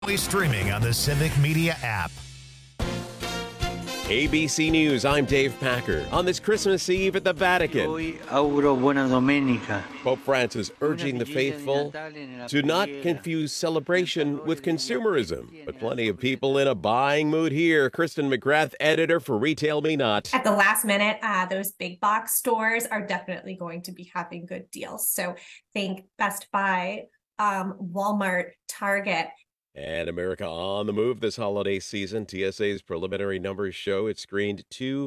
Always streaming on the Civic Media app. ABC News, I'm Dave Packer. On this Christmas Eve at the Vatican, auguro buona domenica. Pope Francis urging the faithful to not confuse celebration with consumerism. But plenty of people in a buying mood here. Kristen McGrath, editor for Retail Me Not. At the last minute, those big box stores are definitely going to be having good deals. So think Best Buy, Walmart, Target. And America on the move this holiday season. TSA's preliminary numbers show it screened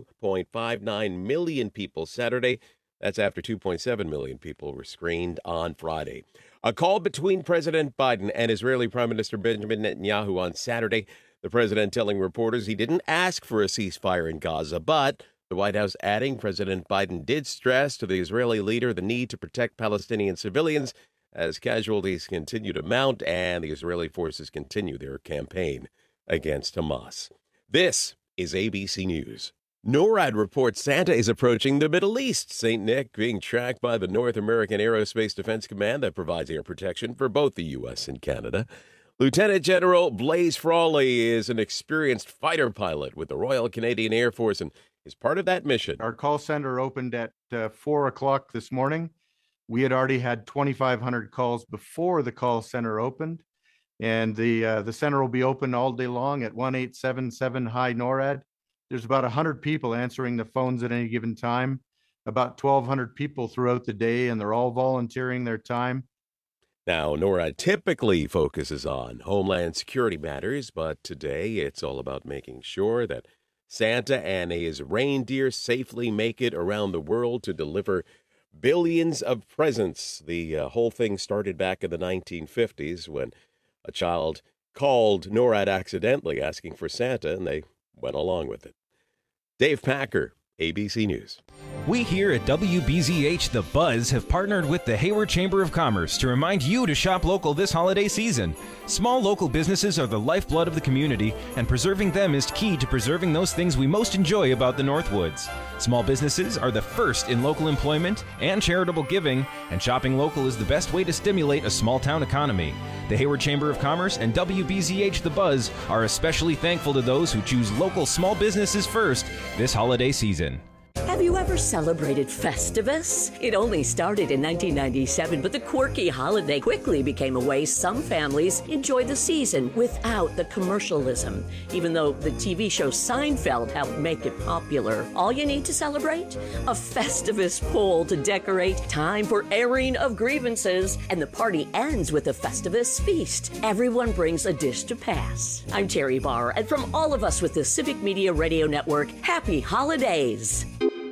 2.59 million people Saturday. That's after 2.7 million people were screened on Friday. A call between President Biden and Israeli Prime Minister Benjamin Netanyahu on Saturday. The president telling reporters he didn't ask for a ceasefire in Gaza, but the White House adding President Biden did stress to the Israeli leader the need to protect Palestinian civilians as casualties continue to mount and the Israeli forces continue their campaign against Hamas. This is ABC News. NORAD reports Santa is approaching the Middle East. St. Nick being tracked by the North American Aerospace Defense Command that provides air protection for both the U.S. and Canada. Lieutenant General Blaise Frawley is an experienced fighter pilot with the Royal Canadian Air Force and is part of that mission. Our call center opened at 4 o'clock this morning. We had already had 2,500 calls before the call center opened, and the center will be open all day long at 1877 High NORAD. There's about 100 people answering the phones at any given time, about 1,200 people throughout the day, and they're all volunteering their time. Now, NORAD typically focuses on homeland security matters, but today it's all about making sure that Santa and his reindeer safely make it around the world to deliver billions of presents. The whole thing started back in the 1950s when a child called NORAD accidentally asking for Santa, and they went along with it. Dave Packer, ABC News. We here at WBZH The Buzz have partnered with the Hayward Chamber of Commerce to remind you to shop local this holiday season. Small local businesses are the lifeblood of the community, and preserving them is key to preserving those things we most enjoy about the Northwoods. Small businesses are the first in local employment and charitable giving, and shopping local is the best way to stimulate a small-town economy. The Hayward Chamber of Commerce and WBZH The Buzz are especially thankful to those who choose local small businesses first this holiday season. Have you ever celebrated Festivus? It only started in 1997, but the quirky holiday quickly became a way some families enjoy the season without the commercialism. Even though the TV show Seinfeld helped make it popular, all you need to celebrate? A Festivus pole to decorate, time for airing of grievances, and the party ends with a Festivus feast. Everyone brings a dish to pass. I'm Terry Barr, and from all of us with the Civic Media Radio Network, happy holidays!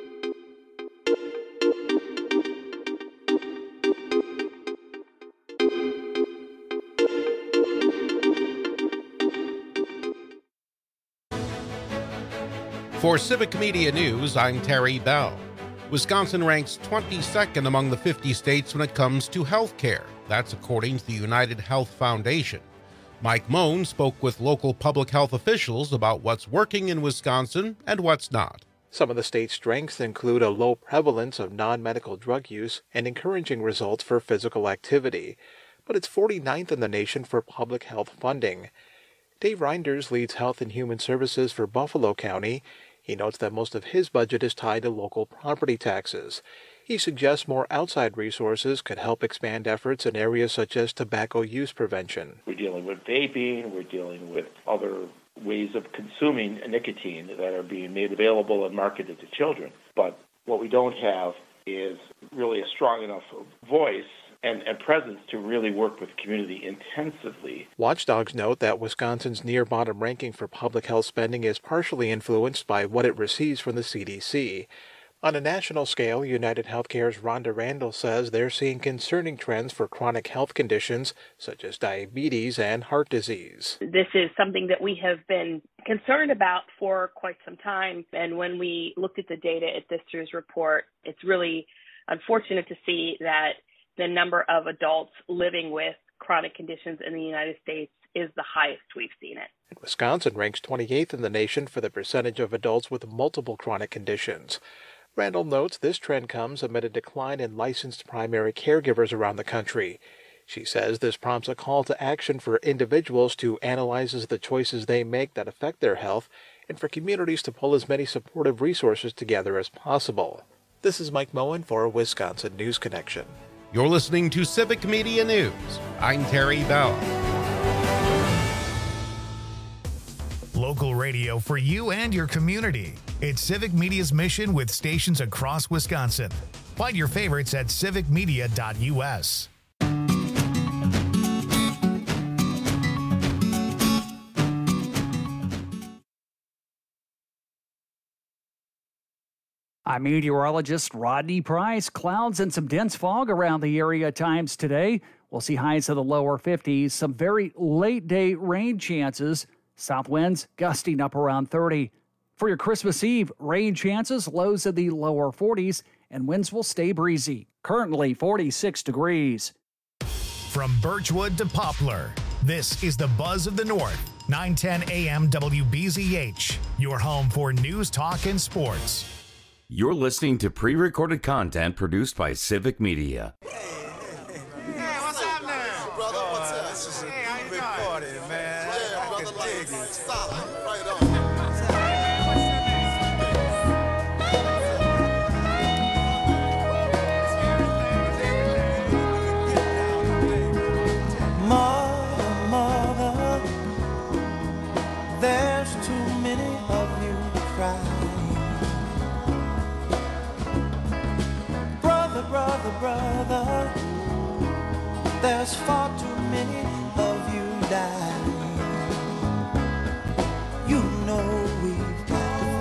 For Civic Media News, I'm Terry Bell. Wisconsin ranks 22nd among the 50 states when it comes to health care. That's according to the United Health Foundation. Mike Moen spoke with local public health officials about what's working in Wisconsin and what's not. Some of the state's strengths include a low prevalence of non-medical drug use and encouraging results for physical activity, but it's 49th in the nation for public health funding. Dave Reinders leads Health and Human Services for Buffalo County. He notes that most of his budget is tied to local property taxes. He suggests more outside resources could help expand efforts in areas such as tobacco use prevention. We're dealing with vaping, we're dealing with other ways of consuming nicotine that are being made available and marketed to children. But what we don't have is really a strong enough voice and presence to really work with the community intensively. Watchdogs note that Wisconsin's near-bottom ranking for public health spending is partially influenced by what it receives from the CDC. On a national scale, United Healthcare's Rhonda Randall says they're seeing concerning trends for chronic health conditions such as diabetes and heart disease. This is something that we have been concerned about for quite some time, and when we looked at the data at this year's report, it's really unfortunate to see that the number of adults living with chronic conditions in the United States is the highest we've seen it. Wisconsin ranks 28th in the nation for the percentage of adults with multiple chronic conditions. Randall notes this trend comes amid a decline in licensed primary caregivers around the country. She says this prompts a call to action for individuals to analyze the choices they make that affect their health and for communities to pull as many supportive resources together as possible. This is Mike Moen for Wisconsin News Connection. You're listening to Civic Media News. I'm Terry Bell. Local radio for you and your community. It's Civic Media's mission with stations across Wisconsin. Find your favorites at civicmedia.us. I'm meteorologist Rodney Price. Clouds and some dense fog around the area at times today. We'll see highs of the lower 50s, some very late day rain chances. South winds gusting up around 30. For your Christmas Eve, rain chances, lows of the lower 40s, and winds will stay breezy. Currently 46 degrees. From Birchwood to Poplar, this is the Buzz of the North. 910 AM WBZH, your home for news, talk, and sports. You're listening to pre-recorded content produced by Civic Media. Hey, what's up now? Brother, what's up? This is a big party, man. Yeah, brother, I can dig it. Solid, right on. Mother, there's too many of you crying. Brother, there's far too many of you dying. You know we've got to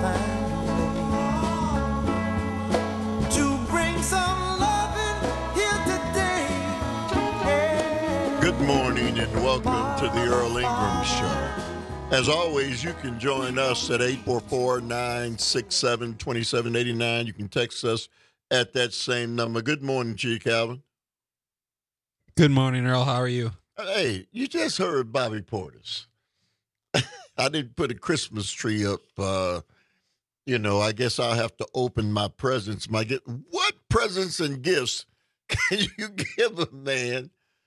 find a way to bring some loving here today. Yeah. Good morning and welcome to the Earl Ingram Show. As always, you can join us at 844-967-2789. You can text us at that same number. Good morning, G. Calvin. Good morning, Earl. How are you? Hey, you just heard Bobby Portis. I didn't put a Christmas tree up. I guess I'll have to open my presents. What presents and gifts can you give a man,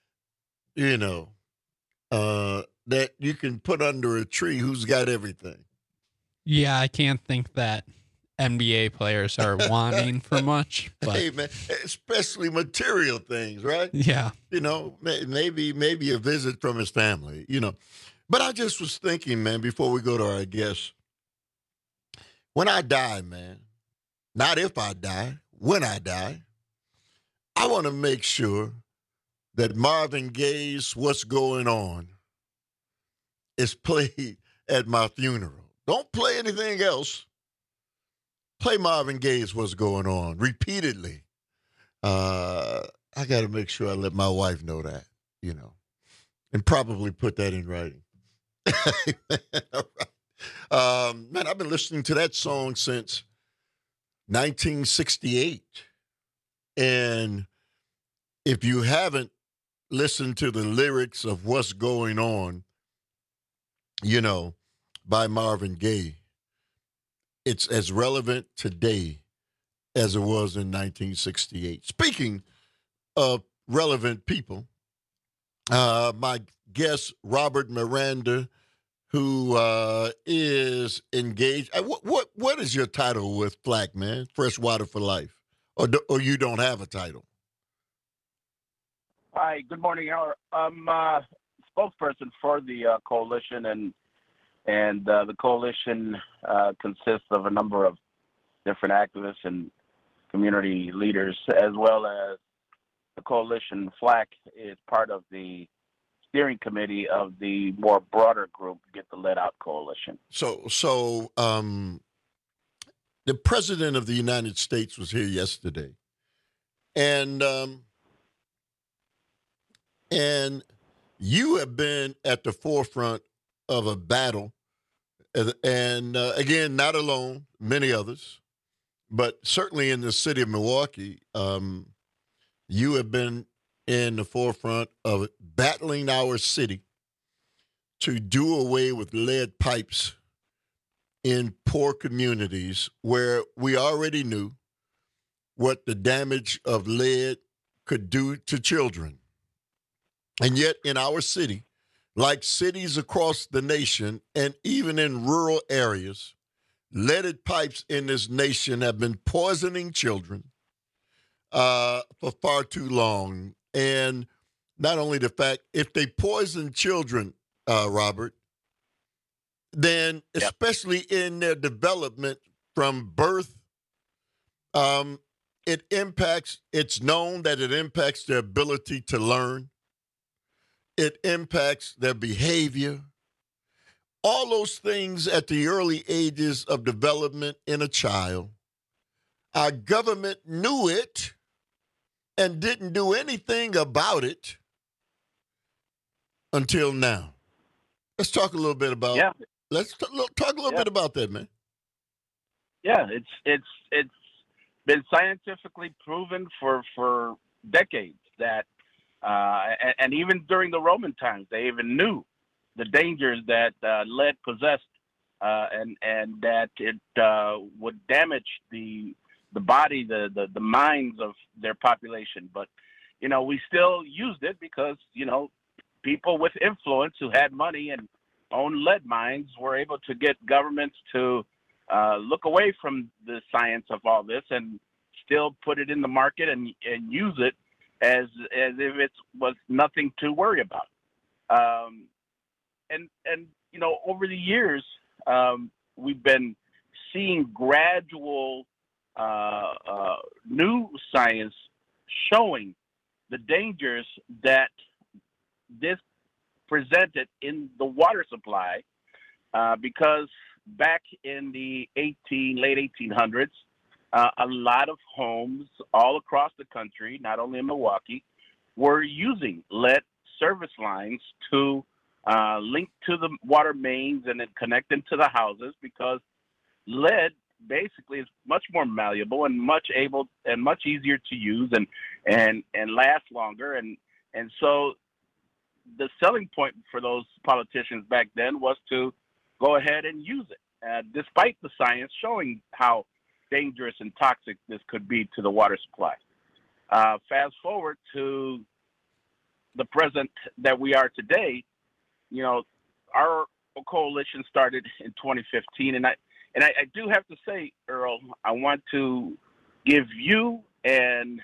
that you can put under a tree who's got everything? Yeah, I can't think that NBA players are wanting for much. But hey, man, especially material things, right? Yeah. Maybe a visit from his family, But I just was thinking, man, before we go to our guests, when I die, man, not if I die, when I die, I want to make sure that Marvin Gaye's What's Going On is played at my funeral. Don't play anything else. Play Marvin Gaye's What's Going On repeatedly. I got to make sure I let my wife know that, and probably put that in writing. All right. Man, I've been listening to that song since 1968. And if you haven't listened to the lyrics of What's Going On, by Marvin Gaye, it's as relevant today as it was in 1968. Speaking of relevant people, my guest, Robert Miranda, who is engaged. What is your title with FLAC, man? Freshwater for Life. Or you don't have a title? Hi, good morning. I'm spokesperson for the coalition, and the coalition consists of a number of different activists and community leaders, as well as the coalition. FLAC is part of the steering committee of the more broader group, Get the Lead Out Coalition. So the President of the United States was here yesterday, and you have been at the forefront of a battle, and again, not alone, many others, but certainly in the city of Milwaukee, you have been in the forefront of battling our city to do away with lead pipes in poor communities where we already knew what the damage of lead could do to children. And yet in our city, like cities across the nation and even in rural areas, leaded pipes in this nation have been poisoning children for far too long. And not only the fact, if they poison children, Robert, then especially in their development from birth, it's known that it impacts their ability to learn. It impacts their behavior. All those things at the early ages of development in a child. Our government knew it and didn't do anything about it until now. Let's talk a little bit about. Yeah. Let's talk a little bit about that, man. Yeah, it's been scientifically proven for decades that, and even during the Roman times, they even knew the dangers that lead possessed, and that it would damage the body, the minds of their population. But we still used it because people with influence who had money and owned lead mines were able to get governments to look away from the science of all this and still put it in the market and use it as if it was nothing to worry about. And over the years, we've been seeing gradual new science showing the dangers that this presented in the water supply, because back in the late 1800s, a lot of homes all across the country, not only in Milwaukee, were using lead service lines to link to the water mains and then connect them to the houses, because lead basically is much more malleable and much easier to use and last longer. And so the selling point for those politicians back then was to go ahead and use it, despite the science showing how dangerous and toxic this could be to the water supply. Fast forward to the present that we are today. Our coalition started in 2015, and I do have to say, Earl, I want to give you and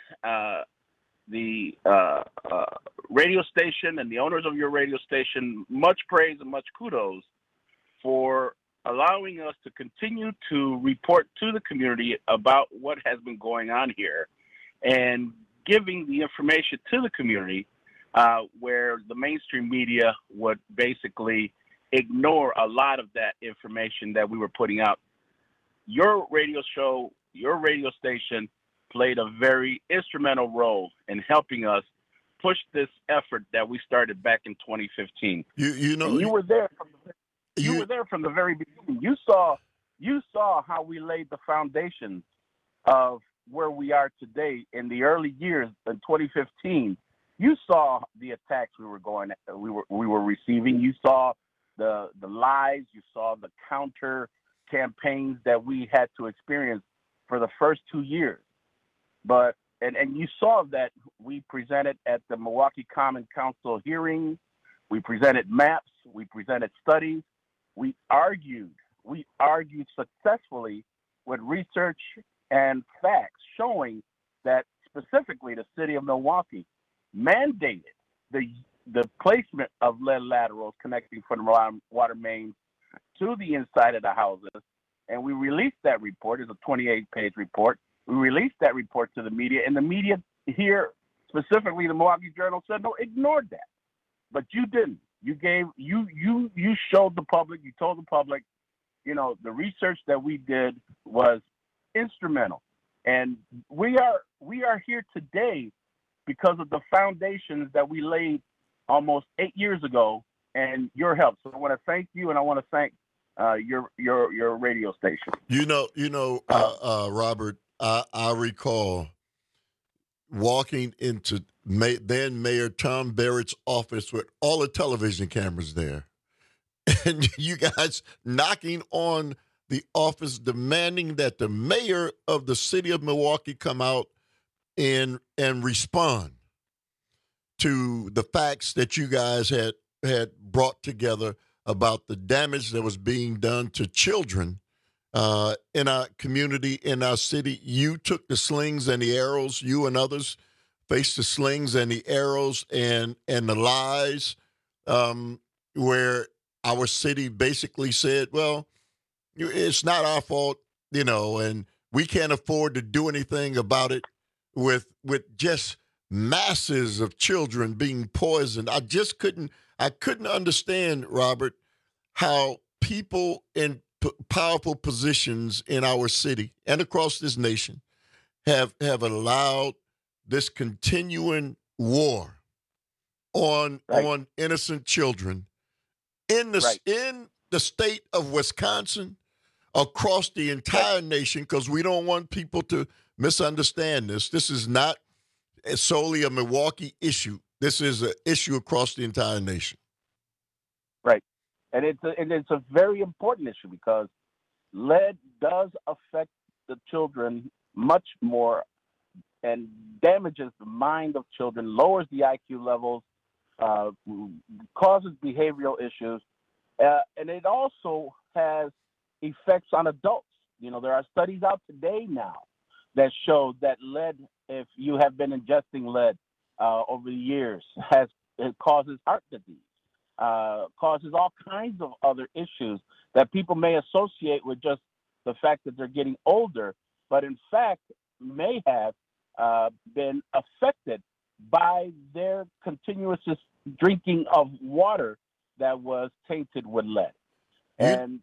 the radio station and the owners of your radio station much praise and much kudos for allowing us to continue to report to the community about what has been going on here and giving the information to the community, where the mainstream media would basically ignore a lot of that information that we were putting out. Your radio show, your radio station played a very instrumental role in helping us push this effort that we started back in 2015. You were there from the very beginning. You saw how we laid the foundation of where we are today in the early years in 2015. You saw the attacks we were receiving. You saw the lies. You saw the counter campaigns that we had to experience for the first 2 years. But and you saw that we presented at the Milwaukee Common Council hearings. We presented maps. We presented studies. We argued successfully with research and facts showing that specifically the city of Milwaukee mandated the placement of lead laterals connecting from the water mains to the inside of the houses. And we released that report. It's a 28-page report. We released that report to the media, and the media here, specifically the Milwaukee Journal, said, no, ignored that. But you didn't. You showed the public, you told the public, the research that we did was instrumental. And we are here today because of the foundations that we laid almost 8 years ago and your help. So I want to thank you, and I want to thank your radio station. Robert, I recall walking into then Mayor Tom Barrett's office with all the television cameras there, and you guys knocking on the office demanding that the mayor of the city of Milwaukee come out and respond to the facts that you guys had brought together about the damage that was being done to children in our community, in our city. You took the slings and the arrows, you and others faced the slings and the arrows and the lies, where our city basically said, well, it's not our fault, and we can't afford to do anything about it with just masses of children being poisoned. I couldn't understand, Robert, how people in powerful positions in our city and across this nation have allowed this continuing war on innocent children in the state of Wisconsin, across the entire nation, because we don't want people to misunderstand this. This is not solely a Milwaukee issue. This is an issue across the entire nation. Right. And it's a very important issue because lead does affect the children much more and damages the mind of children, lowers the IQ levels, causes behavioral issues, and it also has effects on adults. There are studies out today now that show that lead, if you have been ingesting lead over the years, it causes heart disease, causes all kinds of other issues that people may associate with just the fact that they're getting older, but in fact may have been affected by their continuous drinking of water that was tainted with lead. And,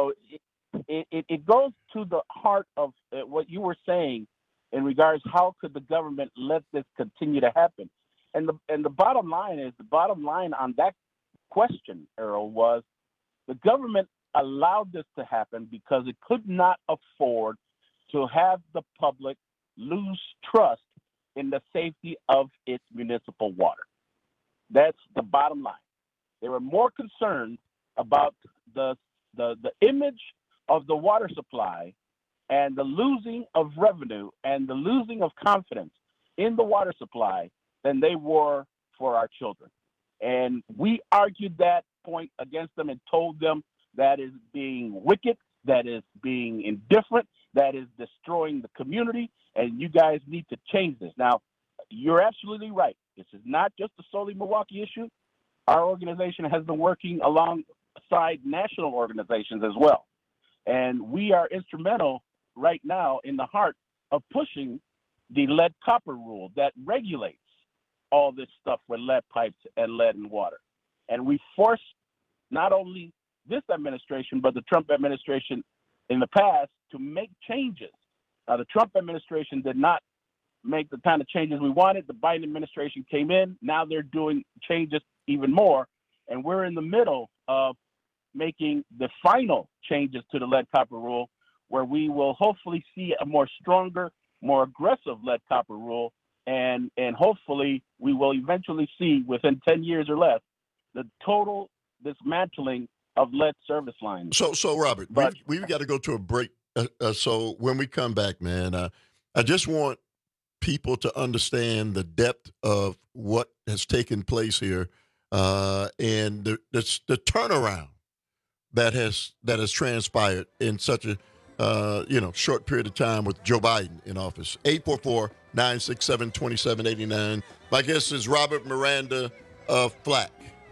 it goes to the heart of what you were saying in regards how could the government let this continue to happen. And the bottom line on that question, Errol, was the government allowed this to happen because it could not afford to have the public lose trust in the safety of its municipal water. That's the bottom line. They were more concerned about the image of the water supply and the losing of revenue and the losing of confidence in the water supply than they were for our children. And we argued that point against them and told them that is being wicked, that is being indifferent, that is destroying the community, and you guys need to change this. Now, you're absolutely right. This is not just a solely Milwaukee issue. Our organization has been working alongside national organizations as well. And we are instrumental right now in the heart of pushing the lead copper rule that regulates all this stuff with lead pipes and lead and water. And we forced not only this administration, but the Trump administration in the past to make changes. The Trump administration did not make the kind of changes we wanted. The Biden administration came in. Now they're doing changes even more. And we're in the middle of making the final changes to the lead copper rule, where we will hopefully see a more stronger, more aggressive lead copper rule. And hopefully we will eventually see within 10 years or less the total dismantling of lead service lines. So Robert, we've got to go to a break. So when we come back, man, I just want people to understand the depth of what has taken place here and the turnaround that has transpired in such a short period of time with Joe Biden in office. 844-967-2789. My guest is Robert Miranda Flack.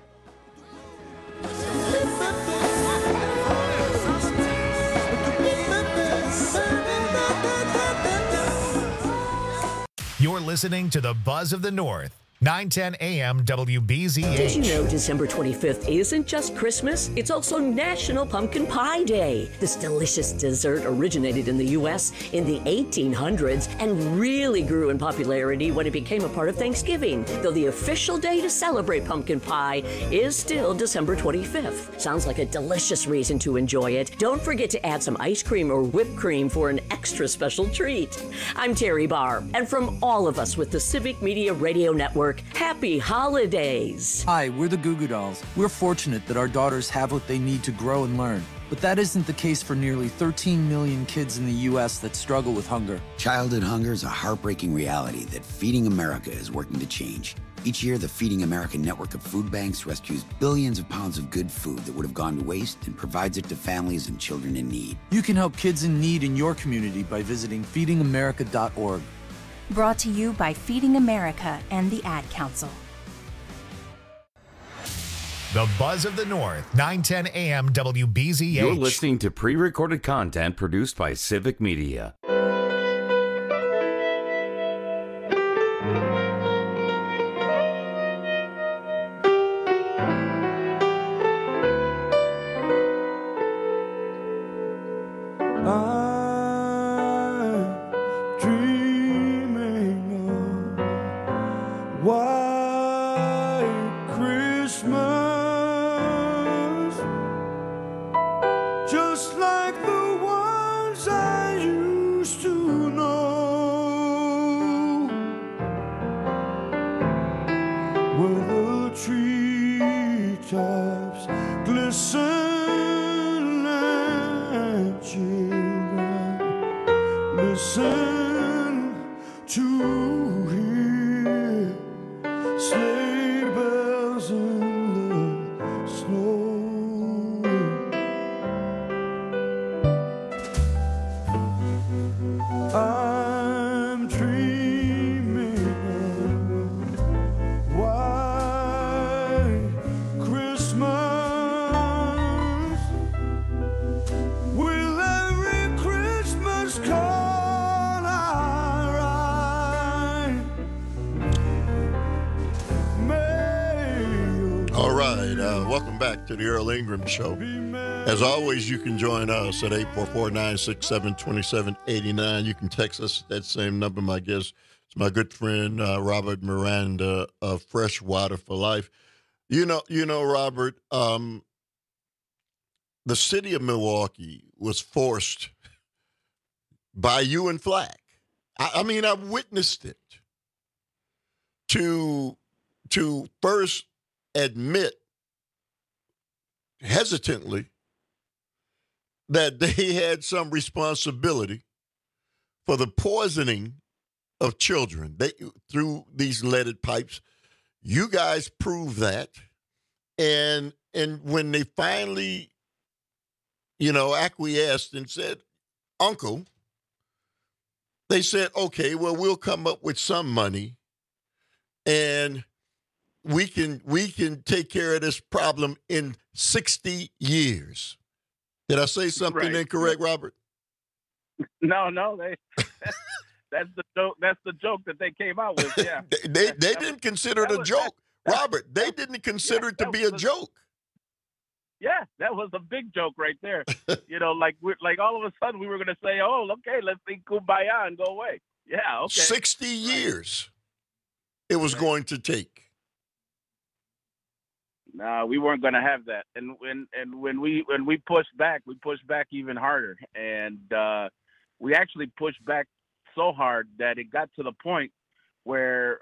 You're listening to the Buzz of the North. 9:10 a.m. WBZH. Did you know December 25th isn't just Christmas? It's also National Pumpkin Pie Day. This delicious dessert originated in the U.S. in the 1800s and really grew in popularity when it became a part of Thanksgiving, though the official day to celebrate pumpkin pie is still December 25th. Sounds like a delicious reason to enjoy it. Don't forget to add some ice cream or whipped cream for an extra special treat. I'm Terry Barr, and from all of us with the Civic Media Radio Network, happy holidays. Hi, we're the Goo Goo Dolls. We're fortunate that our daughters have what they need to grow and learn. But that isn't the case for nearly 13 million kids in the U.S. that struggle with hunger. Childhood hunger is a heartbreaking reality that Feeding America is working to change. Each year, the Feeding America network of food banks rescues billions of pounds of good food that would have gone to waste and provides it to families and children in need. You can help kids in need in your community by visiting feedingamerica.org. Brought to you by Feeding America and the Ad Council. The Buzz of the North, 910 AM WBZH. You're listening to pre-recorded content produced by Civic Media. Just like the ones I used to know, where the treetops glisten and children listen to hear sleigh bells in the snow. I'm dreaming of white Christmas, with every Christmas card I write. All right, welcome back to the Earl Ingram Show. As always, you can join us at 844-967-2789. You can text us at that same number. My guest is my good friend Robert Miranda of Freshwater for Life. You know, Robert. The city of Milwaukee was forced by you and Flack. I mean, I've witnessed it. To first admit hesitantly that they had some responsibility for the poisoning of children through these leaded pipes. You guys proved that. And when they finally, acquiesced and said, Uncle, they said, okay, well, we'll come up with some money and we can take care of this problem in 60 years. Did I say something incorrect, Robert? No, that's the joke. That's the joke that they came out with. Yeah, they didn't consider it a joke, Robert. They didn't consider it to be a joke. Yeah, that was a big joke right there. Like all of a sudden we were going to say, "Oh, okay, let's sing Kumbaya and go away." Yeah, okay. 60 years it was going to take. No, we weren't going to have that. And when we pushed back, we pushed back even harder. And we actually pushed back so hard that it got to the point where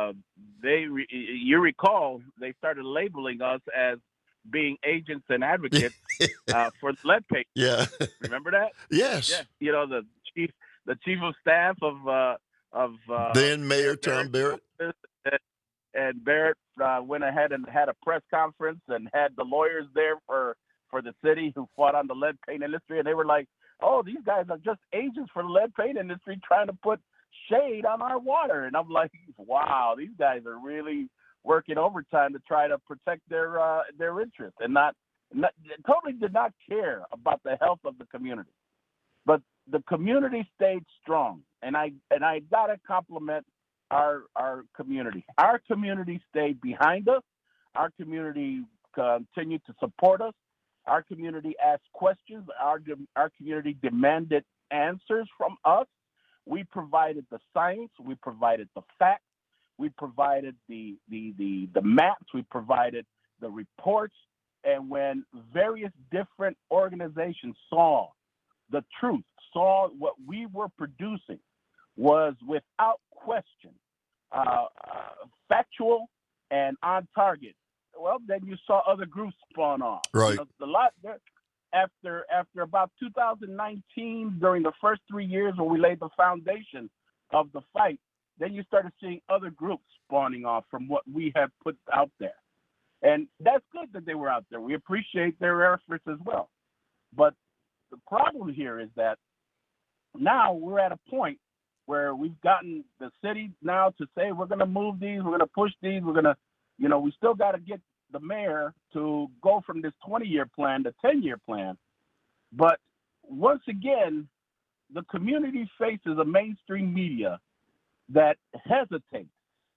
you recall, they started labeling us as being agents and advocates for lead paint. Yeah. Remember that? Yes. Yeah. The chief of staff of then Mayor Tom Barrett. And Barrett went ahead and had a press conference and had the lawyers there for the city who fought on the lead paint industry. And they were like, oh, these guys are just agents for the lead paint industry trying to put shade on our water. And I'm like, wow, these guys are really working overtime to try to protect their interests and totally did not care about the health of the community. But the community stayed strong. And I got to compliment our community. Our community stayed behind us. Our community continued to support us. Our community asked questions. Our community demanded answers from us. We provided the science. We provided the facts. We provided the maps. We provided the reports. And when various different organizations saw the truth, saw what we were producing, was without question factual and on target. Well, then you saw other groups spawn off. Right. after about 2019, during the first 3 years where we laid the foundation of the fight, then you started seeing other groups spawning off from what we have put out there. And that's good that they were out there. We appreciate their efforts as well. But the problem here is that now we're at a point where we've gotten the city now to say, we're going to move these, we're going to push these, we're going to, we still got to get the mayor to go from this 20-year plan to 10-year plan. But once again, the community faces a mainstream media that hesitates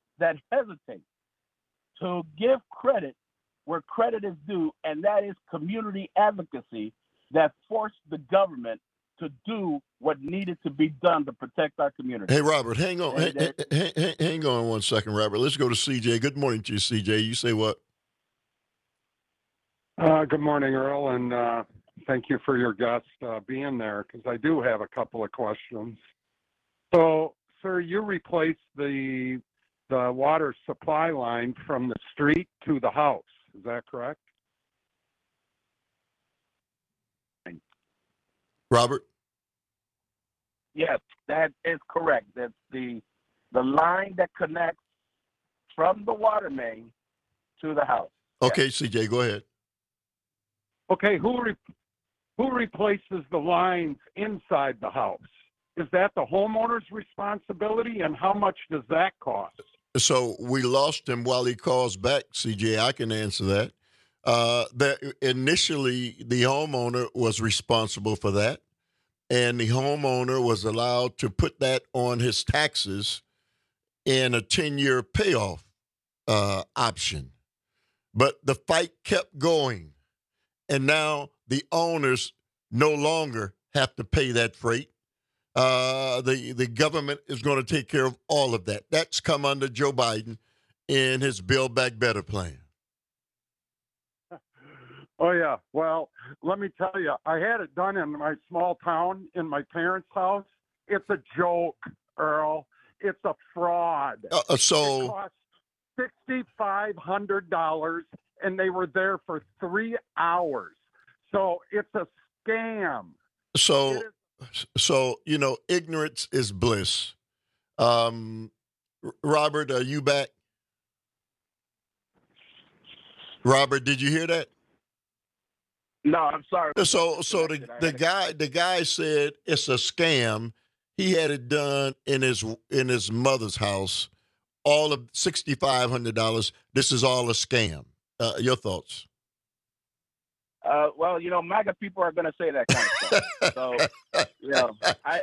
to give credit where credit is due, and that is community advocacy that forced the government to do what needed to be done to protect our community. Hey, Robert, hang on. Hang on 1 second, Robert. Let's go to CJ. Good morning to you, CJ. You say what? Good morning, Earl, and thank you for your guest being there, because I do have a couple of questions. So, sir, you replaced the water supply line from the street to the house. Is that correct? Robert? Yes, that is correct. That's the line that connects from the water main to the house. Okay, yes. CJ, go ahead. Okay, who replaces the lines inside the house? Is that the homeowner's responsibility, and how much does that cost? So we lost him while he calls back, CJ. I can answer that. Initially, the homeowner was responsible for that, and the homeowner was allowed to put that on his taxes in a 10-year payoff option. But the fight kept going, and now the owners no longer have to pay that freight. The government is going to take care of all of that. That's come under Joe Biden in his Build Back Better plan. Oh, yeah. Well, let me tell you, I had it done in my small town in my parents' house. It's a joke, Earl. It's a fraud. It cost $6,500, and they were there for 3 hours. So it's a scam. So, ignorance is bliss. Robert, are you back? Robert, did you hear that? No, I'm sorry. So the guy said it's a scam. He had it done in his mother's house. All of $6,500. This is all a scam. Your thoughts? Well, MAGA people are going to say that kind of stuff. So,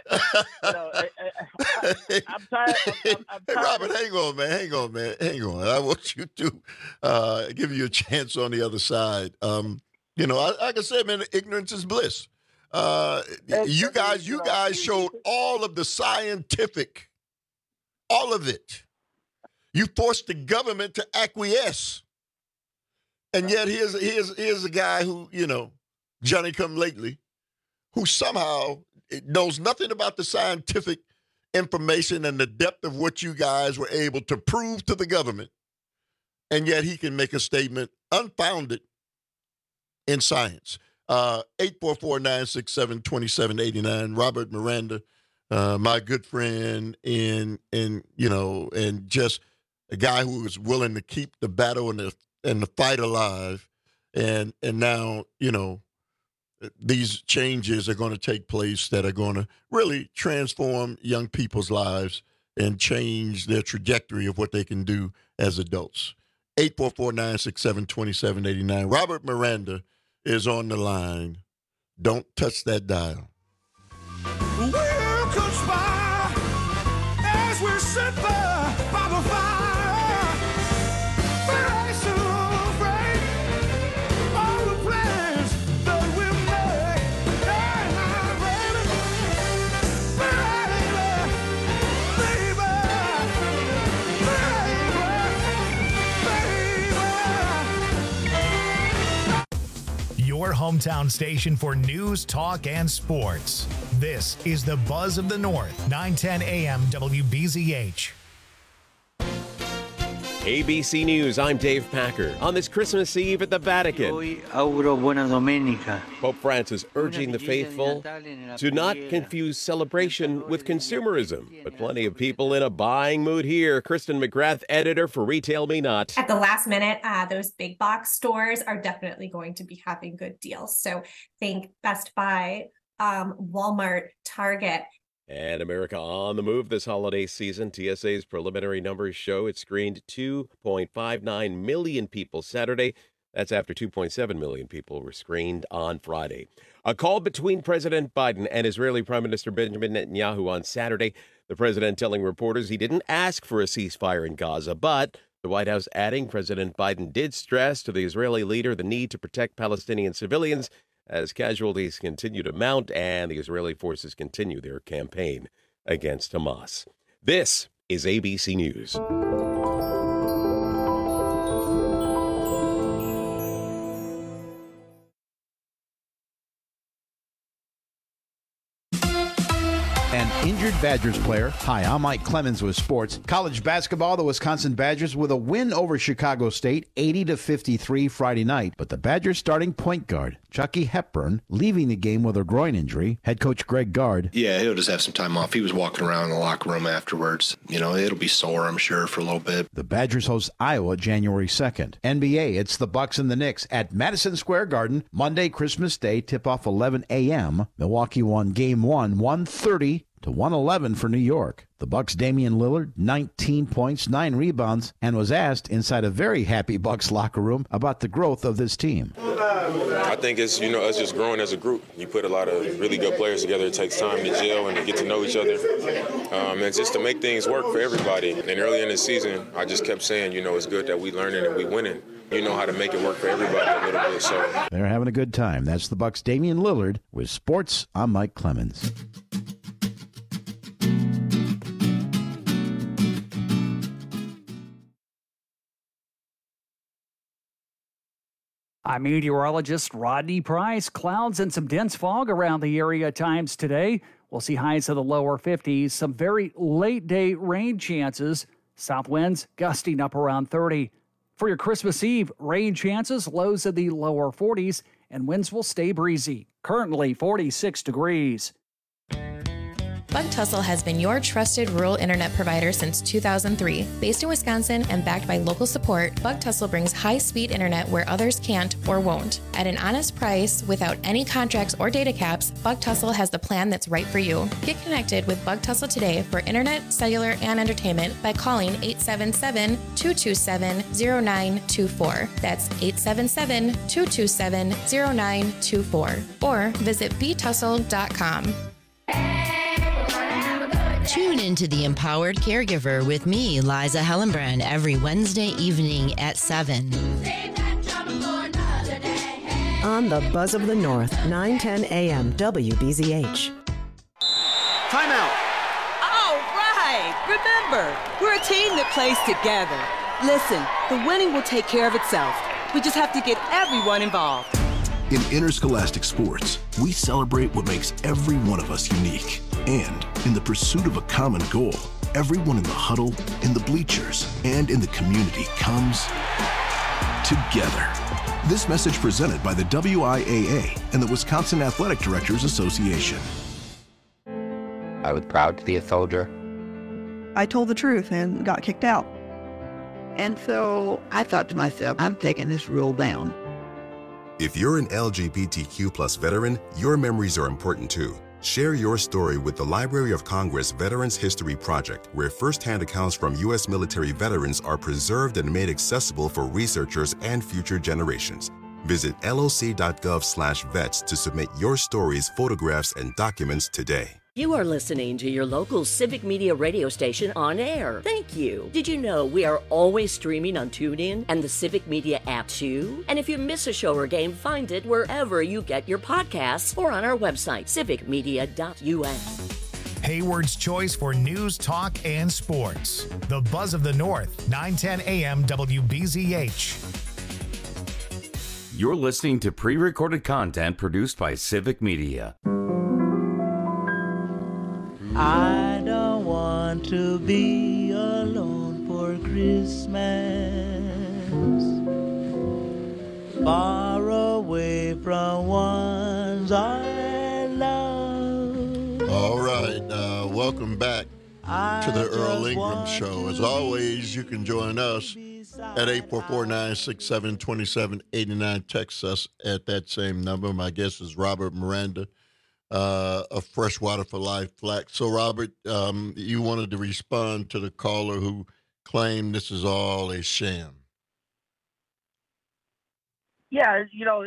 I'm tired. I'm tired. Robert, hang on, man. I want you to give you a chance on the other side. Like I said, man, ignorance is bliss. You guys showed all of the scientific, all of it. You forced the government to acquiesce. And yet here's a guy who, Johnny come lately, who somehow knows nothing about the scientific information and the depth of what you guys were able to prove to the government. And yet he can make a statement unfounded in science. 844-967-2789. Robert Miranda, my good friend, and just a guy who was willing to keep the battle and the fight alive, and now these changes are going to take place that are going to really transform young people's lives and change their trajectory of what they can do as adults. 844-967-2789. Robert Miranda is on the line. Don't touch that dial. Well, Coach Bar, as we sit there by the fire, I celebrate all the plans that we made. And I'm ready, Your hometown station for news, talk, and sports. This is the Buzz of the North, 910 AM WBZH. ABC News, I'm Dave Packer. On this Christmas Eve at the Vatican, Pope Francis urging the faithful to not confuse celebration with consumerism. But plenty of people in a buying mood here. Kristen McGrath, editor for Retail Me Not. At the last minute, those big box stores are definitely going to be having good deals. So think Best Buy, Walmart, Target. And America on the move this holiday season. TSA's preliminary numbers show it screened 2.59 million people Saturday. That's after 2.7 million people were screened on Friday. A call between President Biden and Israeli Prime Minister Benjamin Netanyahu on Saturday. The president telling reporters he didn't ask for a ceasefire in Gaza, but the White House adding President Biden did stress to the Israeli leader the need to protect Palestinian civilians as casualties continue to mount and the Israeli forces continue their campaign against Hamas. This is ABC News. An injured Badgers player. Hi, I'm Mike Clemens with sports. College basketball, the Wisconsin Badgers with a win over Chicago State, 80-53 Friday night. But the Badgers starting point guard, Chucky Hepburn, leaving the game with a groin injury. Head coach Greg Gard. Yeah, he'll just have some time off. He was walking around in the locker room afterwards. You know, it'll be sore, I'm sure, for a little bit. The Badgers host Iowa January 2nd. NBA, it's the Bucks and the Knicks at Madison Square Garden. Monday, Christmas Day, tip-off 11 a.m. Milwaukee won Game 1, 130-111 for New York. The Bucks' Damian Lillard, 19 points, 9 rebounds, and was asked inside a very happy Bucks locker room about the growth of this team. I think it's, us just growing as a group. You put a lot of really good players together. It takes time to gel and to get to know each other. And just to make things work for everybody. And early in the season, I just kept saying, it's good that we learning and we winning. You know how to make it work for everybody a little bit. So they're having a good time. That's the Bucks' Damian Lillard with sports. I'm Mike Clemens. I'm meteorologist Rodney Price. Clouds and some dense fog around the area at times today. We'll see highs of the lower 50s. Some very late day rain chances. South winds gusting up around 30. For your Christmas Eve, rain chances, lows in the lower 40s, and winds will stay breezy. Currently 46 degrees. Bug Tussle has been your trusted rural internet provider since 2003. Based in Wisconsin and backed by local support, Bug Tussle brings high-speed internet where others can't or won't. At an honest price, without any contracts or data caps, Bug Tussle has the plan that's right for you. Get connected with Bug Tussle today for internet, cellular, and entertainment by calling 877-227-0924. That's 877-227-0924. Or visit btussle.com. Tune into The Empowered Caregiver with me, Liza Hellenbrand, every Wednesday evening at 7. On the Buzz of the North, 9:10 a.m. WBZH. Timeout. All right. Remember, we're a team that plays together. Listen, the winning will take care of itself. We just have to get everyone involved. In interscholastic sports, we celebrate what makes every one of us unique. And in the pursuit of a common goal, everyone in the huddle, in the bleachers, and in the community comes together. This message presented by the WIAA and the Wisconsin Athletic Directors Association. I was proud to be a soldier. I told the truth and got kicked out. And so I thought to myself, I'm taking this rule down. If you're an LGBTQ+ veteran, your memories are important too. Share your story with the Library of Congress Veterans History Project, where firsthand accounts from U.S. military veterans are preserved and made accessible for researchers and future generations. Visit loc.gov/vets to submit your stories, photographs, and documents today. You are listening to your local Civic Media radio station on air. Thank you. Did you know we are always streaming on TuneIn and the Civic Media app too? And if you miss a show or game, find it wherever you get your podcasts or on our website, civicmedia.us. Hayward's choice for news, talk, and sports. The Buzz of the North, 9:10 a.m. WBZH. You're listening to pre-recorded content produced by Civic Media. I don't want to be alone for Christmas. Christmas, far away from ones I love. All right, welcome back to the Earl Ingram Show. As always, you can join us at 844-967-2789. Text us at that same number. My guest is Robert Miranda of Freshwater for Life Flax. So, Robert, you wanted to respond to the caller who claimed this is all a sham. Yeah, you know,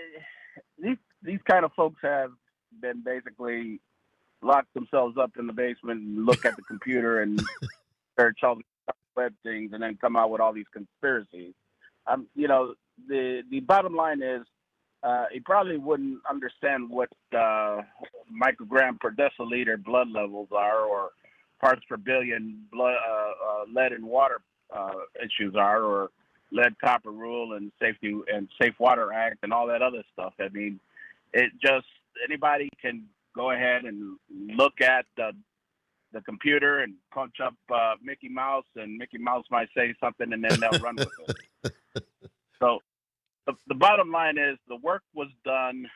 these kind of folks have been basically locked themselves up in the basement and look at the computer and search all the web things and then come out with all these conspiracies. You know, the bottom line is he probably wouldn't understand what microgram per deciliter blood levels are or parts per billion blood, lead and water issues are, or lead copper rule and safety and Safe Water Act and all that other stuff. I mean, it just, anybody can go ahead and look at the computer and punch up Mickey Mouse, and Mickey Mouse might say something and then they'll run with it. So the bottom line is the work was done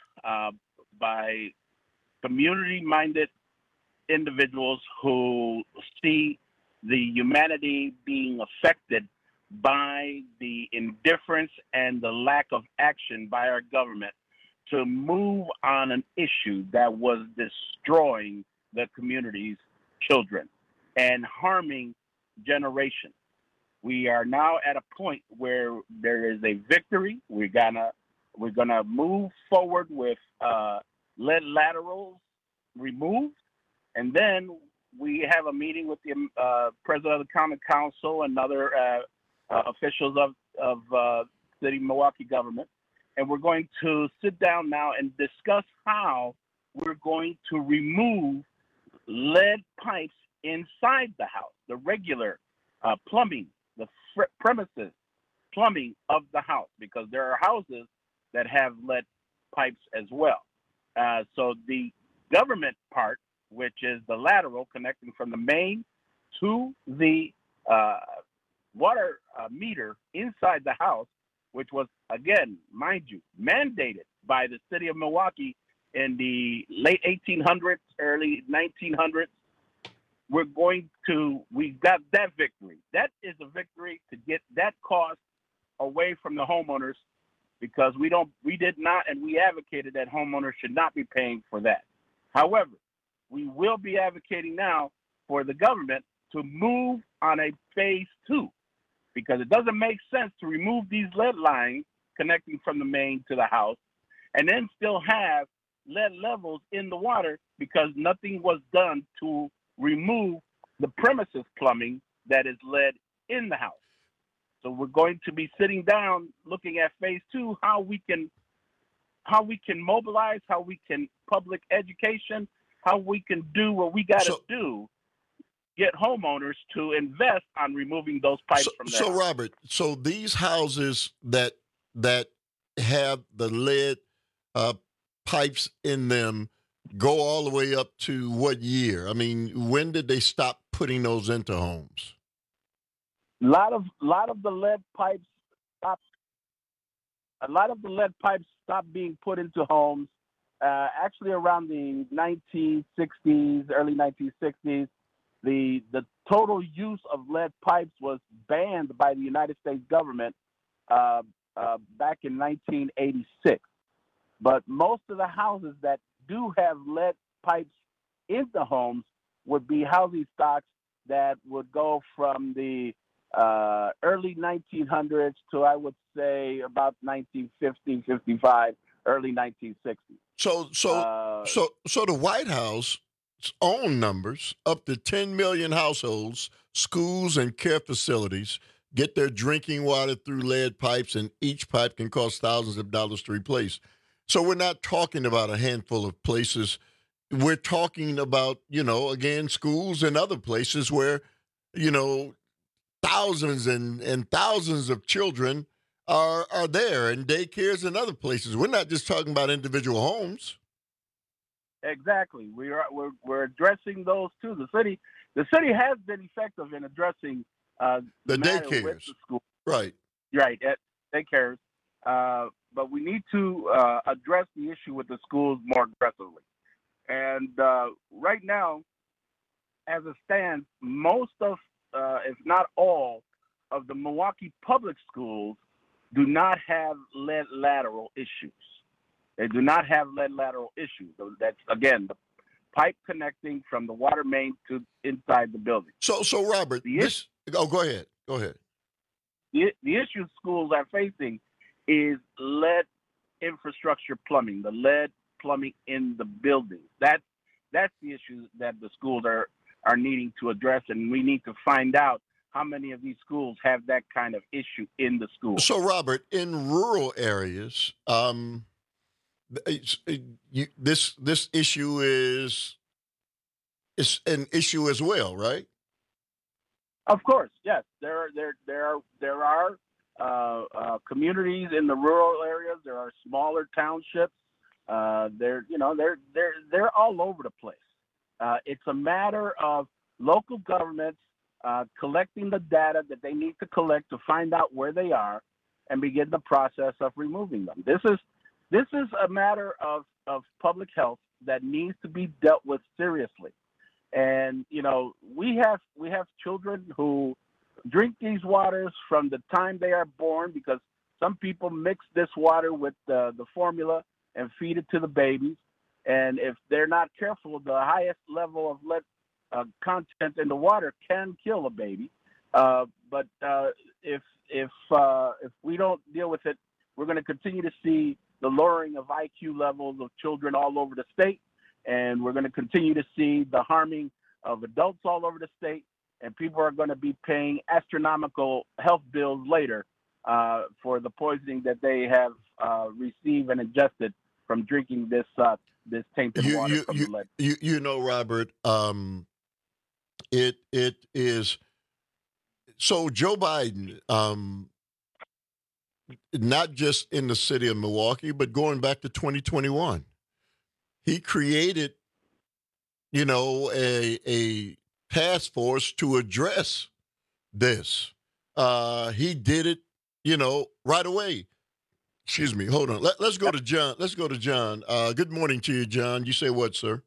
by community-minded individuals who see the humanity being affected by the indifference and the lack of action by our government to move on an issue that was destroying the community's children and harming generations. We are now at a point where there is a victory. We're gonna move forward with lead laterals removed, and then we have a meeting with the president of the Common Council and other officials of city of Milwaukee government, and we're going to sit down now and discuss how we're going to remove lead pipes inside the house, the regular plumbing, the premises plumbing of the house, because there are houses that have lead pipes as well. So the government part, which is the lateral connecting from the main to the water meter inside the house, which was, again, mind you, mandated by the city of Milwaukee in the late 1800s, early 1900s. We've got that victory. That is a victory to get that cost away from the homeowners, because we did not, and we advocated that homeowners should not be paying for that. However, we will be advocating now for the government to move on a phase 2, because it doesn't make sense to remove these lead lines connecting from the main to the house and then still have lead levels in the water because nothing was done to remove the premises plumbing that is lead in the house. So we're going to be sitting down looking at phase 2, how we can mobilize, how we can public education, how we can do what we got to do, get homeowners to invest on removing those pipes from their house. Robert, so these houses that have the lead pipes in them go all the way up to what year? I mean, when did they stop putting those into homes? A lot of the lead pipes stopped being put into homes actually around the 1960s, early 1960s. The total use of lead pipes was banned by the United States government back in 1986. But most of the houses that do have lead pipes in the homes would be housing stocks that would go from the early 1900s to, I would say, about 1950, 55, early 1960s. So the White House own numbers, up to 10 million households, schools, and care facilities get their drinking water through lead pipes, and each pipe can cost thousands of dollars to replace. So we're not talking about a handful of places. We're talking about, again, schools and other places where, thousands and thousands of children are there, and daycares and other places. We're not just talking about individual homes. Exactly. We're addressing those too. The city has been effective in addressing The matter with daycares. the school. Right. Right, at daycares. But we need to address the issue with the schools more aggressively. And right now, as it stands, most of, if not all, of the Milwaukee public schools do not have lead lateral issues. They do not have lead lateral issues. So that's, again, the pipe connecting from the water main to inside the building. So Robert, go ahead. Go ahead. The issue schools are facing is lead infrastructure plumbing, the lead plumbing in the building. That's the issue that the schools are needing to address, and we need to find out how many of these schools have that kind of issue in the school. So, Robert, in rural areas, this issue is an issue as well, right? Of course, yes. There are communities in the rural areas. There are smaller townships. They're all over the place. It's a matter of local governments collecting the data that they need to collect to find out where they are and begin the process of removing them. This is a matter of public health that needs to be dealt with seriously. And we have children who drink these waters from the time they are born, because some people mix this water with the formula and feed it to the babies. And if they're not careful, the highest level of lead content in the water can kill a baby. But if we don't deal with it, we're going to continue to see the lowering of IQ levels of children all over the state, and we're going to continue to see the harming of adults all over the state, and people are going to be paying astronomical health bills later for the poisoning that they have received and ingested from drinking this tainted water from the lead. Robert, it is so Joe Biden, not just in the city of Milwaukee, but going back to 2021, he created, a task force to address this. He did it, right away. Excuse me. Hold on. Let's go to John. Good morning to you, John. You say what, sir?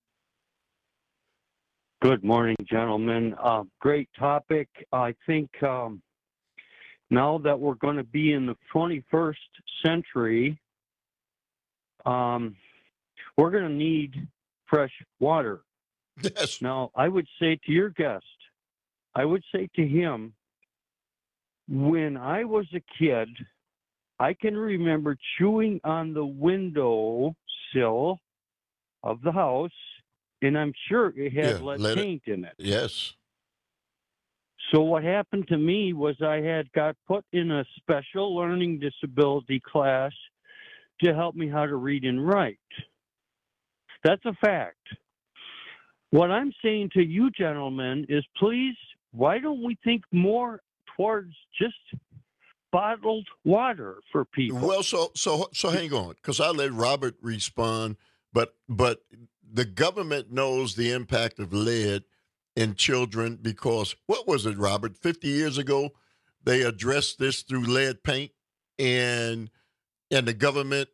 Good morning, gentlemen. Great topic. I think now that we're going to be in the 21st century, we're going to need fresh water. Yes. Now, I would say to your guest, I would say to him, when I was a kid, I can remember chewing on the window sill of the house, and I'm sure it had lead paint in it. Yes. So what happened to me was I got put in a special learning disability class to help me how to read and write. That's a fact. What I'm saying to you gentlemen is, please, why don't we think more towards just bottled water for people? Well, so hang on, because I let Robert respond, but the government knows the impact of lead in children because, what was it, Robert? 50 years ago, they addressed this through lead paint, and the government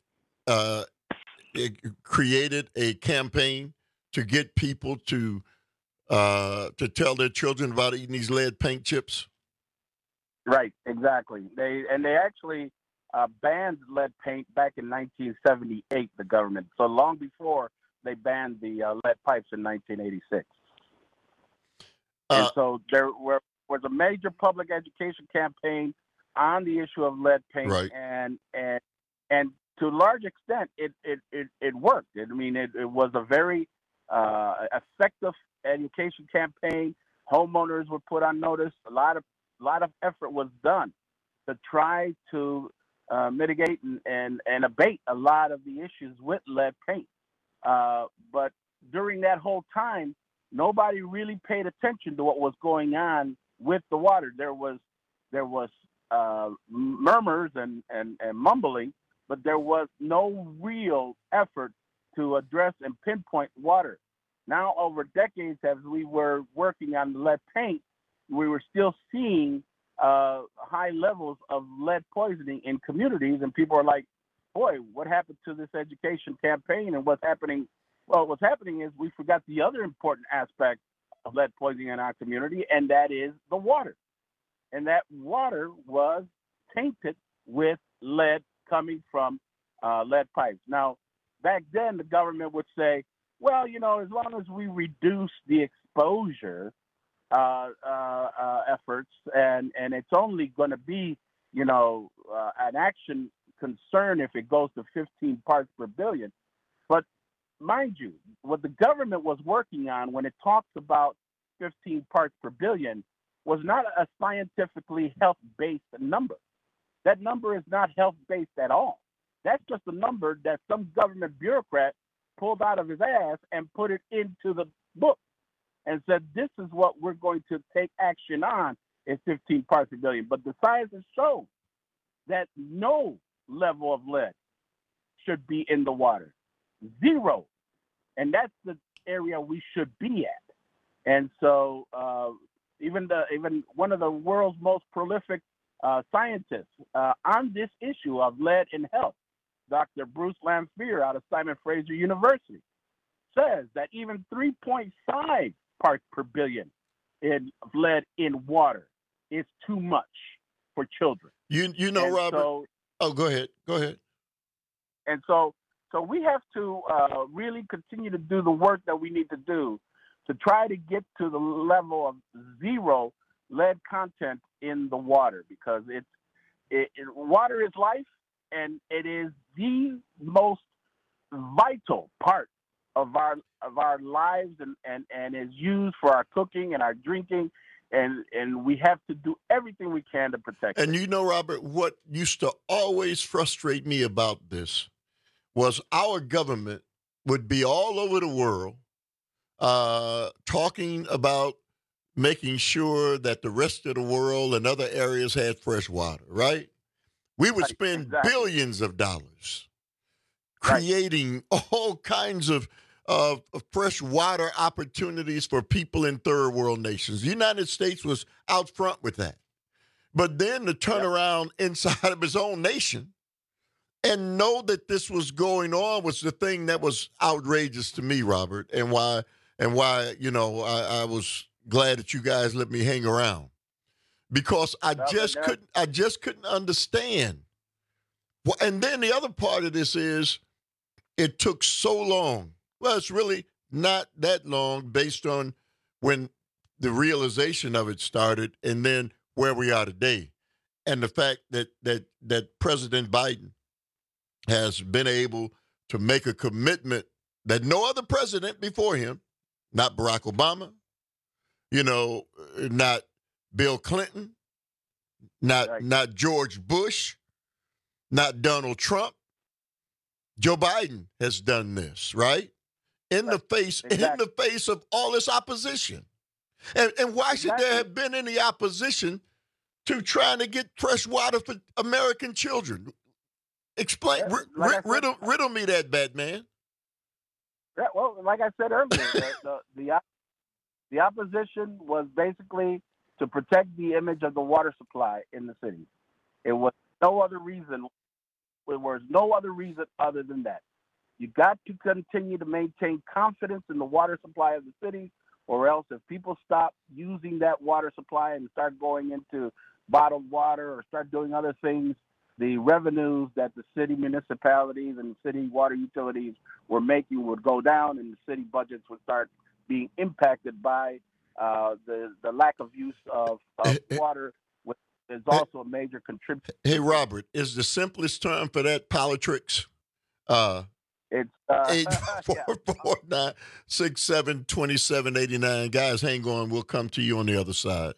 created a campaign to get people to tell their children about eating these lead paint chips. Right, exactly. They actually banned lead paint back in 1978, the government. So long before they banned the lead pipes in 1986. And so there was a major public education campaign on the issue of lead paint, right. and to a large extent, it worked. I mean, it was a very effective education campaign. Homeowners were put on notice. A lot of effort was done to try to mitigate and abate a lot of the issues with lead paint. But during that whole time, nobody really paid attention to what was going on with the water. There was murmurs and mumbling, but there was no real effort to address and pinpoint water. Now, over decades, as we were working on the lead paint, we were still seeing high levels of lead poisoning in communities, and people are like, boy, what happened to this education campaign and what's happening? Well, what's happening is we forgot the other important aspect of lead poisoning in our community, and that is the water. And that water was tainted with lead coming from lead pipes. Now, back then, the government would say, well, you know, as long as we reduce the exposure efforts, and it's only going to be, you know, an action concern if it goes to 15 parts per billion. But mind you, what the government was working on when it talks about 15 parts per billion was not a scientifically health-based number. That number is not health-based at all. That's just a number that some government bureaucrat pulled out of his ass and put it into the book and said, this is what we're going to take action on is 15 parts per billion. But the science has shown that no level of lead should be in the water. 0. And that's the area we should be at. And so even one of the world's most prolific scientists on this issue of lead in health, Dr. Bruce Lanphier out of Simon Fraser University, says that even 3.5 parts per billion in lead in water is too much for children. You know, and Robert. Go ahead. And so we have to really continue to do the work that we need to do to try to get to the level of 0 lead content in the water, because water is life, and it is the most vital part of our lives, and is used for our cooking and our drinking, and we have to do everything we can to protect it. And you know, Robert, what used to always frustrate me about this was our government would be all over the world talking about making sure that the rest of the world and other areas had fresh water, right? We would spend billions of dollars creating all kinds of fresh water opportunities for people in third world nations. The United States was out front with that. But then to turn around inside of his own nation and know that this was going on was the thing that was outrageous to me, Robert, and why, you know, I was glad that you guys let me hang around, because I just couldn't understand. Well, and then the other part of this is it took so long. Well, it's really not that long based on when the realization of it started and then where we are today. And the fact that President Biden has been able to make a commitment that no other president before him, not Barack Obama, you know, not Bill Clinton, not George Bush, not Donald Trump, Joe Biden has done this, right? In the face of all this opposition. And why should there have been any opposition to trying to get fresh water for American children? Explain, riddle me that, Batman. Yeah, well, like I said earlier, the opposition was basically to protect the image of the water supply in the city. It was no other reason. There was no other reason other than that. You got to continue to maintain confidence in the water supply of the city, or else if people stop using that water supply and start going into bottled water or start doing other things, the revenues that the city municipalities and city water utilities were making would go down, and the city budgets would start being impacted by the lack of use of water, which is also a major contributor. Hey, Robert, is the simplest term for that politics? It's 844-967-2789. Guys, hang on. We'll come to you on the other side.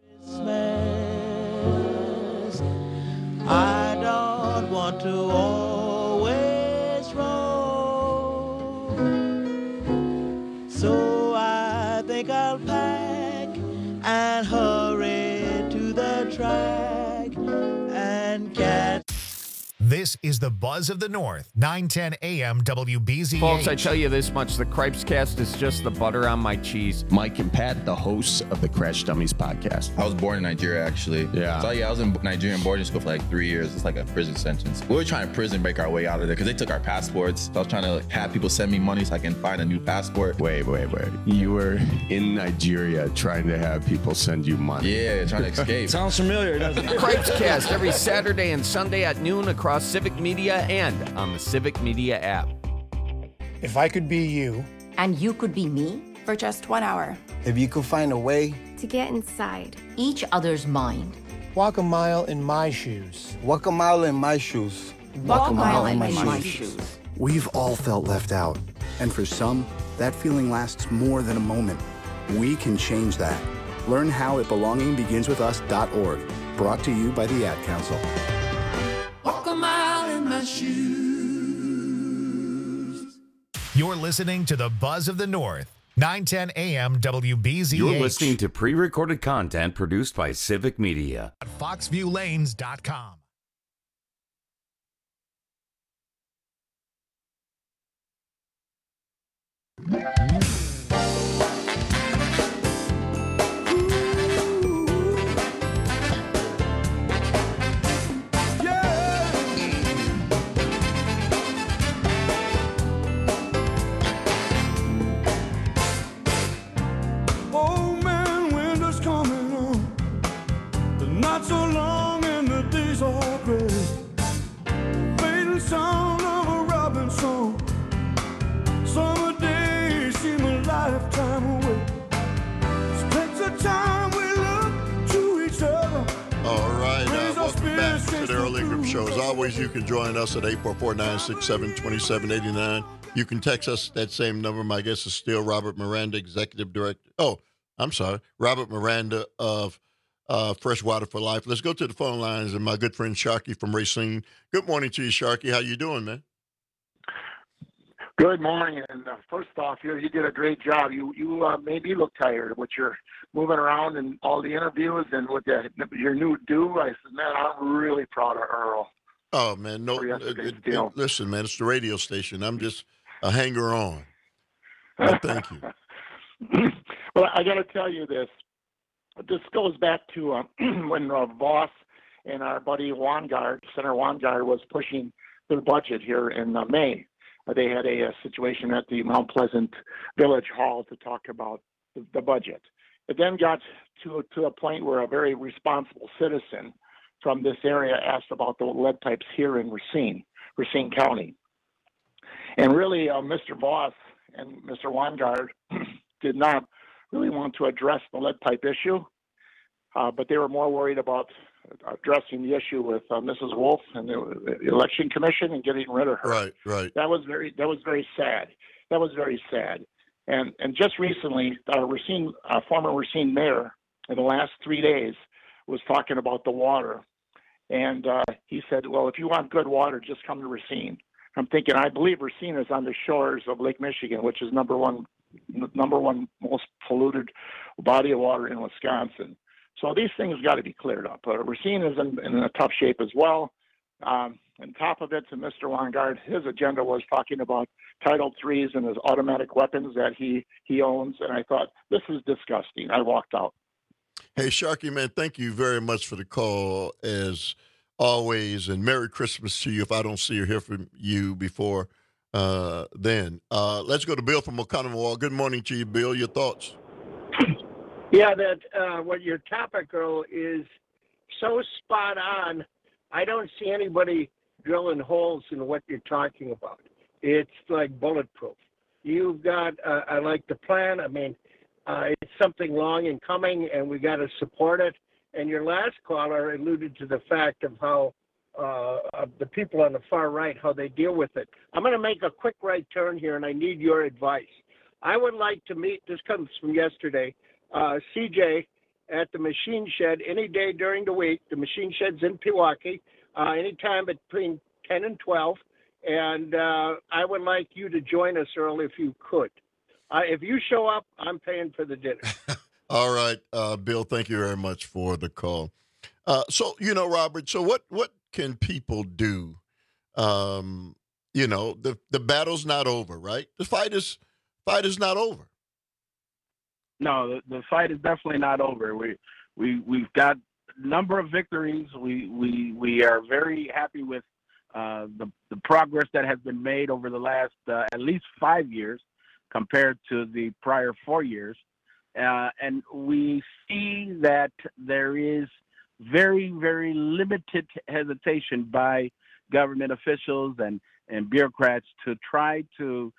I don't want to always roam, so I think I'll pack and hurry to the track and catch. This This is the Buzz of the North, 910 AM WBZH. Folks, I tell you this much, the Cripes Cast is just the butter on my cheese. Mike and Pat, the hosts of the Crash Dummies podcast. I was born in Nigeria, actually. Yeah. So, I was in Nigerian boarding school for like 3 years. It's like a prison sentence. We were trying to prison break our way out of there because they took our passports. So I was trying to have people send me money so I can find a new passport. Wait. You were in Nigeria trying to have people send you money. Yeah, trying to escape. Sounds familiar, doesn't it? Cripes Cast every Saturday and Sunday at noon across Civic Media and on the Civic Media app. If I could be you. And you could be me. For just 1 hour. If you could find a way. To get inside. Each other's mind. Walk a mile in my shoes. Walk a mile in my shoes. Walk a mile in my shoes. We've all felt left out. And for some, that feeling lasts more than a moment. We can change that. Learn how at belongingbeginswithus.org. Brought to you by the Ad Council. Walk a mile in my shoes. You're listening to the Buzz of the North, 910 AM WBZH. You're listening to pre-recorded content produced by Civic Media. FoxViewLanes.com. Not so long and the days are gray. Fading sound of a robin song. Summer days seem a lifetime away. Spent the time we look to each other. All right, welcome back to the Early Group Show. As always, you can join us at 844-967-2789. You can text us that same number. My guest is still Robert Miranda, Executive Director. Oh, I'm sorry, Robert Miranda of Freshwater for Life. Let's go to the phone lines and my good friend Sharky from Racine. Good morning to you, Sharky. How you doing, man? Good morning. And first off, you did a great job. You made me look tired with your moving around and all the interviews and with your new do. I said, man, I'm really proud of Earl. Oh, man. No, listen, man, it's the radio station. I'm just a hanger-on. Well, thank you. Well, I got to tell you this. This goes back to when Voss and our buddy Senator Wangard, was pushing their budget here in May. They had a situation at the Mount Pleasant Village Hall to talk about the budget. It then got to a point where a very responsible citizen from this area asked about the lead pipes here in Racine County. And really, Mr. Voss and Mr. Wangard did not really want to address the lead pipe issue, but they were more worried about addressing the issue with Mrs. Wolf and the Election Commission and getting rid of her. Right. That was very sad. That was very sad. And just recently, our former Racine mayor, in the last 3 days, was talking about the water, and he said, "Well, if you want good water, just come to Racine." I'm thinking, I believe Racine is on the shores of Lake Michigan, which is number one most polluted body of water in Wisconsin. So these things got to be cleared up. Racine is in a tough shape as well. On top of it, to Mr. Wangard, his agenda was talking about Title IIIs and his automatic weapons that he owns, and I thought, this is disgusting. I walked out. Hey, Sharky, man, thank you very much for the call, as always, and Merry Christmas to you if I don't see or hear from you before then. Let's go to Bill from Oconomowoc. Good morning to you, Bill. Your thoughts? Yeah, what your topic, Earl, is so spot on. I don't see anybody drilling holes in what you're talking about. It's like bulletproof. You've got, I like the plan. I mean, it's something long in coming, and we got to support it. And your last caller alluded to the fact of how the people on the far right, how they deal with it. I'm going to make a quick right turn here, and I need your advice. I would like to meet, this comes from yesterday, CJ at the Machine Shed any day during the week. The Machine Shed's in Pewaukee, anytime between 10 and 12. And I would like you to join us, Earl, if you could. If you show up, I'm paying for the dinner. All right, Bill, thank you very much for the call. So, Robert, so what can people do You know, the battle's not over, right? The fight is not over. No, the fight is definitely not over. We've got a number of victories. We are very happy with the progress that has been made over the last at least 5 years compared to the prior 4 years. And we see that there is very, very limited hesitation by government officials and bureaucrats to try to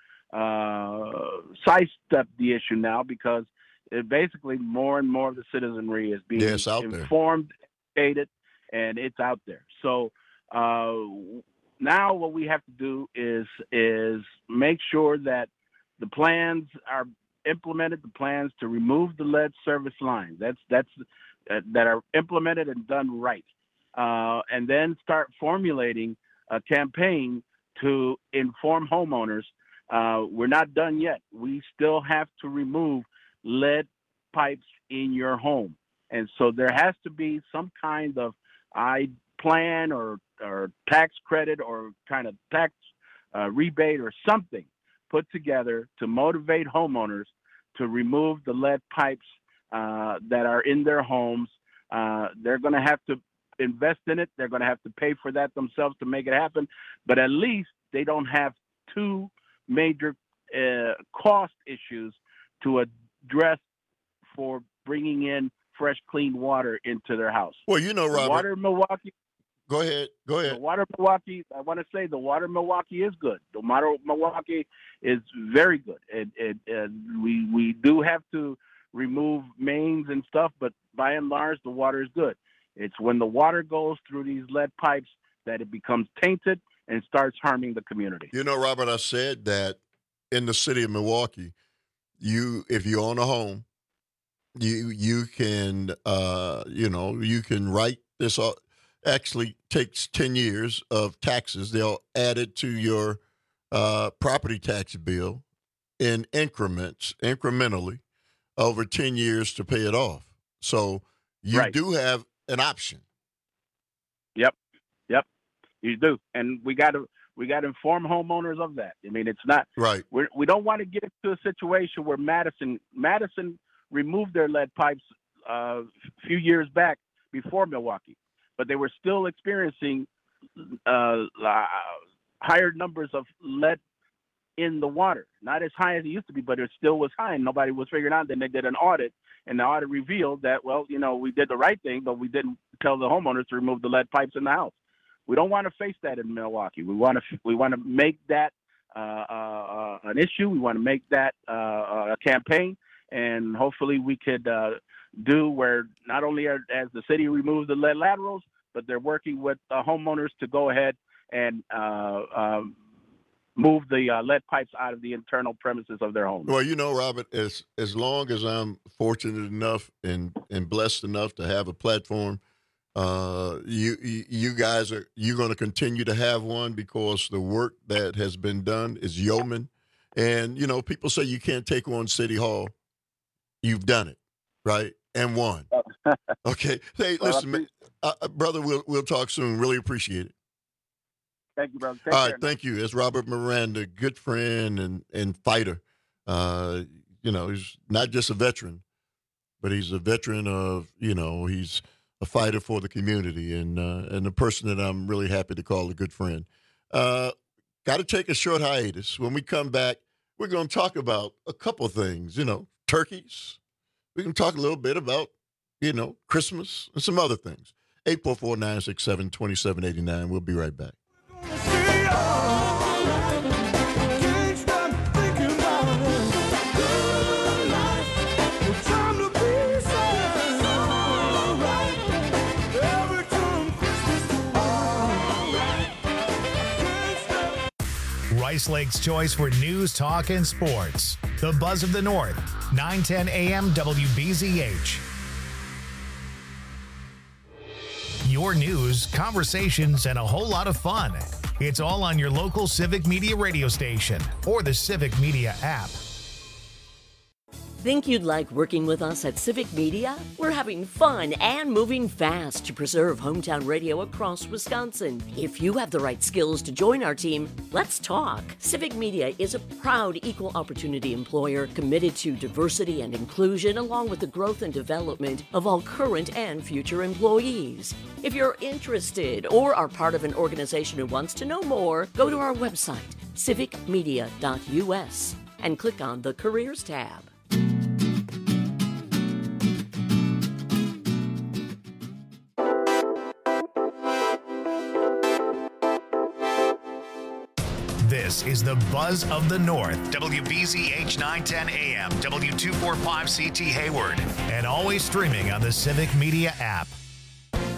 sidestep the issue now, because basically more and more of the citizenry is being informed, educated, and it's out there. So now what we have to do is make sure that the plans are implemented, the plans to remove the lead service lines. That are implemented and done right, and then start formulating a campaign to inform homeowners. We're not done yet. We still have to remove lead pipes in your home, and so there has to be some kind of plan or tax credit or kind of tax rebate or something put together to motivate homeowners to remove the lead pipes that are in their homes. They're going to have to invest in it. They're going to have to pay for that themselves to make it happen. But at least they don't have two major cost issues to address for bringing in fresh, clean water into their house. Well, you know, Robert. Water in Milwaukee. Go ahead. The water in Milwaukee, I want to say the water in Milwaukee is good. The water in Milwaukee is very good. We do have to remove mains and stuff, but by and large, the water is good. It's when the water goes through these lead pipes that it becomes tainted and starts harming the community. You know, Robert, I said that in the city of Milwaukee, if you own a home, you can you can write this. Actually takes 10 years of taxes. They'll add it to your property tax bill in incrementally over 10 years to pay it off. So you do have an option. Yep, you do, and we got to inform homeowners of that. I mean, it's not right. We don't want to get into a situation where Madison removed their lead pipes a few years back before Milwaukee, but they were still experiencing higher numbers of lead in the water. Not as high as it used to be, but it still was high, and nobody was figuring out. Then they did an audit, and the audit revealed that, well, we did the right thing, but we didn't tell the homeowners to remove the lead pipes in the house. We don't want to face that in Milwaukee. We want to make that an issue. We want to make that a campaign, and hopefully we could do where not only as the city removes the lead laterals, but they're working with homeowners to go ahead and move the lead pipes out of the internal premises of their homes. Well, Robert, as long as I'm fortunate enough and blessed enough to have a platform, you guys you're going to continue to have one, because the work that has been done is yeoman. And, people say you can't take on City Hall. You've done it, right? And won. Okay. Hey, listen, brother, we'll talk soon. Really appreciate it. Thank you, brother. All right, thank you. It's Robert Miranda, good friend and fighter. He's not just a veteran, but he's a veteran of, he's a fighter for the community, and a person that I'm really happy to call a good friend. Got to take a short hiatus. When we come back, we're going to talk about a couple things, turkeys. We can talk a little bit about, Christmas and some other things. 844-967-2789. We'll be right back. Rice Lake's choice for news, talk, and sports. The Buzz of the North, 910 AM WBZH. Your news, conversations, and a whole lot of fun. It's all on your local Civic Media radio station or the Civic Media app. Think you'd like working with us at Civic Media? We're having fun and moving fast to preserve hometown radio across Wisconsin. If you have the right skills to join our team, let's talk. Civic Media is a proud equal opportunity employer committed to diversity and inclusion, along with the growth and development of all current and future employees. If you're interested or are part of an organization who wants to know more, go to our website, civicmedia.us, and click on the Careers tab. This is the Buzz of the North, WBZH 910 AM, W245CT Hayward, and always streaming on the Civic Media app.